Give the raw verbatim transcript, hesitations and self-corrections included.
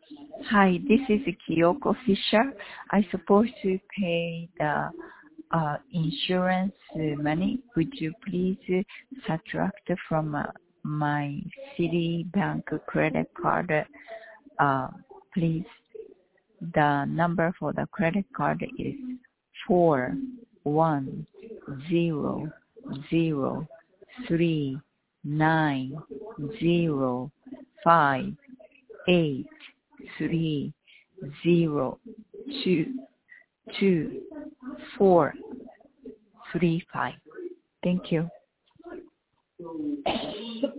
Hi, this is Kyoko Fisher. I supposed to pay the uh, insurance money. Would you please subtract from uh, my Citibank credit card, uh, please? The number for the credit card is four one zero zero three nine zero five eight three zero two two four three five. Thank you.